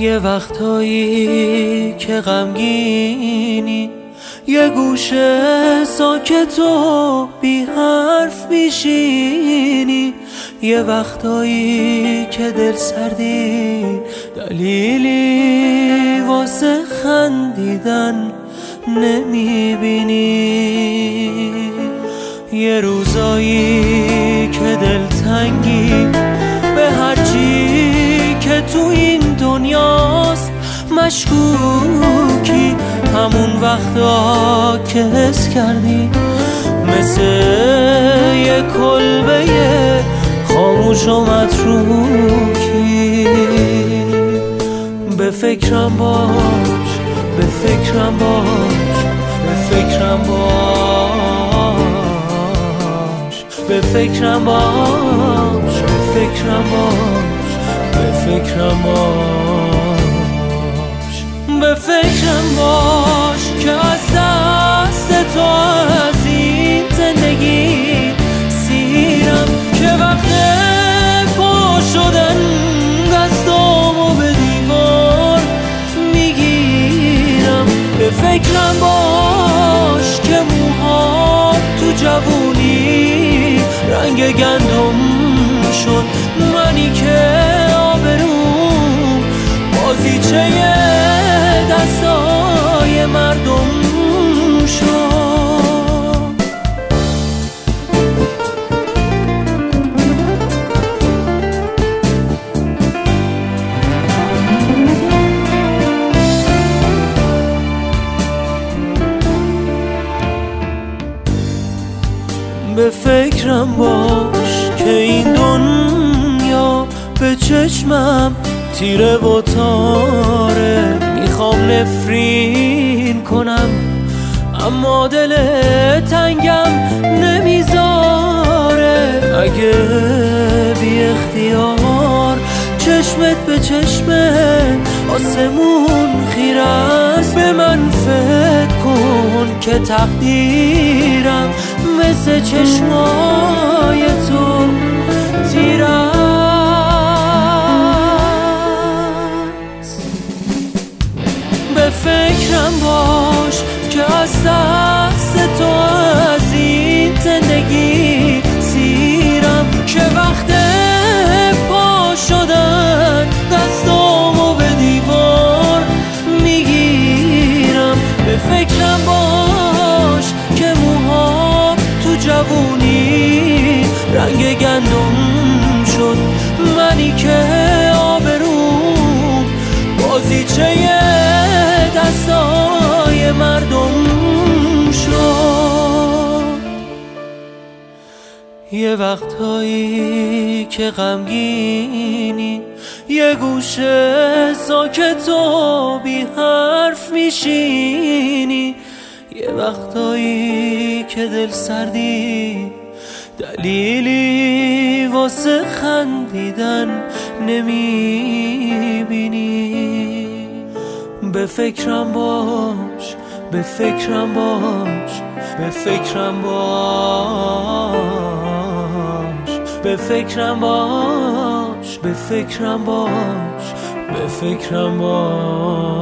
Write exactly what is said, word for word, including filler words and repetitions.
یه وقتایی که غمگینی، یه گوشه ساکت و بی حرف میشینی، یه وقتایی که دل سردی، دلیلی واسه خندیدن نمیبینی. یه روزایی که دلتنگی به هرچی که تو این دنیاست مشکوکی، همون وقتا که حس کردی مثل یه کلبه خاموش و متروکی. به فکرم باش، به فکرم باش، به فکرم باش، به فکرم باش، به فکرم باش، به فکرم باش، به فکرم باش که از دست تو از این زندگی سیرم، که وقت پا شدن دستامو به دیوار میگیرم. به فکرم باش که موها تو جوونی رنگ گندم شد، منی که آبروم بازیچه دستای مردم شد. به فکرم باش که این دنیا به چشمم تیره و تاره، میخوام نفرین کنم اما دل تنگم نمیذاره. اگه بی اختیار چشمت به چشم آسمون خیره است، به من فکر کن که تقدیرم مثل چشمای تو تیره است. به فکرم باش که از دست تو از این زندگی سیرم، که وقت پا شدن دستامو به دیوار میگیرم. به فکرم باش که موها تو جوونی رنگ گندم شد، منی که آبروم بازیچه دستای مردم شد. یه وقتایی که غمگینی، یه گوشه ساکت و بی حرف میشینی، یه وقتایی که دل سردی، دلیلی واسه خندیدن نمیبینی. به فکرم باش، به فکرم باش، به فکرم باش، به فکرم باش، به فکرم باش، به فکرم باش.